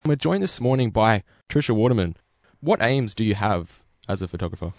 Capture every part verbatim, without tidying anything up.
We're joined this morning by Trisha Waterman. What aims do you have as a photographer?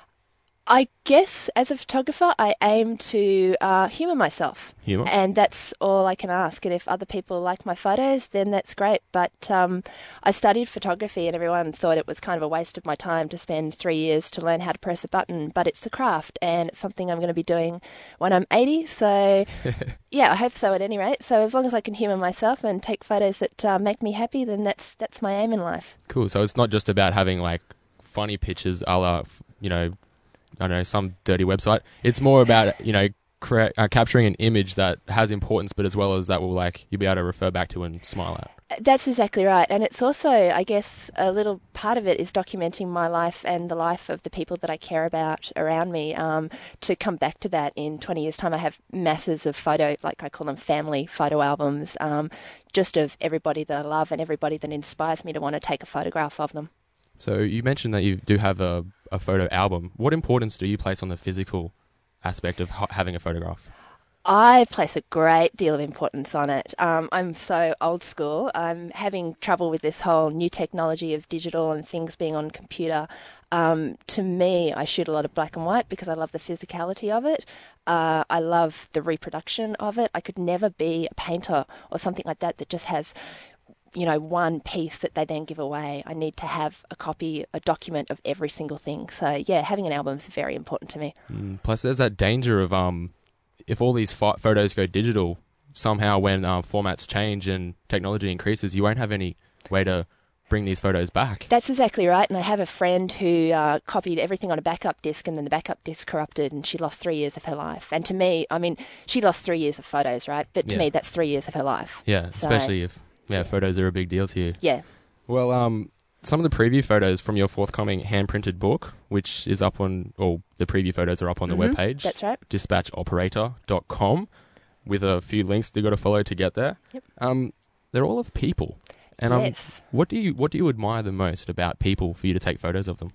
I guess as a photographer, I aim to uh, humour myself. Humour? And that's all I can ask. And if other people like my photos, then that's great. But um, I studied photography and everyone thought it was kind of a waste of my time to spend three years to learn how to press a button. But it's a craft and it's something I'm going to be doing when I'm eighty. So, yeah, I hope so at any rate. So as long as I can humour myself and take photos that uh, make me happy, then that's that's my aim in life. Cool. So it's not just about having, like, funny pictures a la, you know, I don't know, some dirty website. It's more about, you know, cre- uh, capturing an image that has importance, but as well as that will, like, you'll be able to refer back to and smile at. That's exactly right. And it's also, I guess, a little part of it is documenting my life and the life of the people that I care about around me. Um, to come back to that in twenty years' time, I have masses of photo, like I call them family photo albums, um, just of everybody that I love and everybody that inspires me to want to take a photograph of them. So you mentioned that you do have a, a photo album. What importance do you place on the physical aspect of ha- having a photograph? I place a great deal of importance on it. Um, I'm so old school. I'm having trouble with this whole new technology of digital and things being on computer. Um, to me, I shoot a lot of black and white because I love the physicality of it. Uh, I love the reproduction of it. I could never be a painter or something like that that just has, you know, one piece that they then give away. I need to have a copy, a document of every single thing. So, yeah, having an album is very important to me. Mm, plus, there's that danger of um, if all these pho- photos go digital, somehow when um, formats change and technology increases, you won't have any way to bring these photos back. That's exactly right. And I have a friend who uh, copied everything on a backup disc and then the backup disc corrupted and she lost three years of her life. And to me, I mean, she lost three years of photos, right? But to Yeah. me, that's three years of her life. Yeah, So, especially if yeah, photos are a big deal to you. Yeah. Well, um, some of the preview photos from your forthcoming hand-printed book, which is up on, or the preview photos are up on the Mhm, webpage. that's right. dispatch operator dot com, with a few links you've got to follow to get there. Yep. Um, they're all of people. And um, Yes. what do you what do you admire the most about people for you to take photos of them?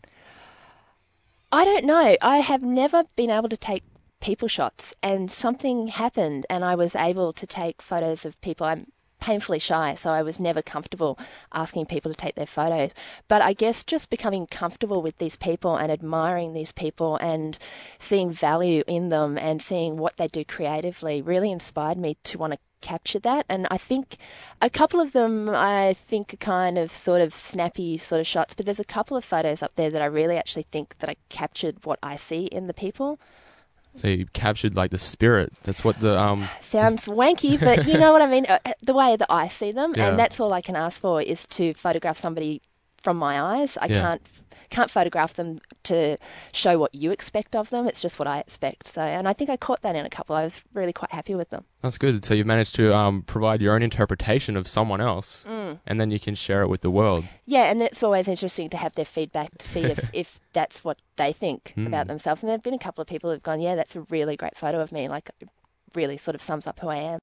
I don't know. I have never been able to take people shots, and something happened, and I was able to take photos of people. I'm painfully shy, so I was never comfortable asking people to take their photos. But I guess just becoming comfortable with these people and admiring these people and seeing value in them and seeing what they do creatively really inspired me to want to capture that. And I think a couple of them I think are kind of sort of snappy sort of shots, but there's a couple of photos up there that I really actually think that I captured what I see in the people. So you captured like the spirit. That's what the um. Sounds wanky, but you know what I mean? Uh, The way that I see them, Yeah. and that's all I can ask for is to photograph somebody from my eyes. I Yeah. can't can't photograph them to show what you expect of them. It's just what I expect. So, and I think I caught that in a couple. I was really quite happy with them. That's good. So you've managed to um provide your own interpretation of someone else, Mm. and then you can share it with the world. Yeah, and it's always interesting to have their feedback to see if, if that's what they think Hmm. about themselves. And there have been a couple of people who've gone, yeah, that's a really great photo of me. Like, it really sort of sums up who I am.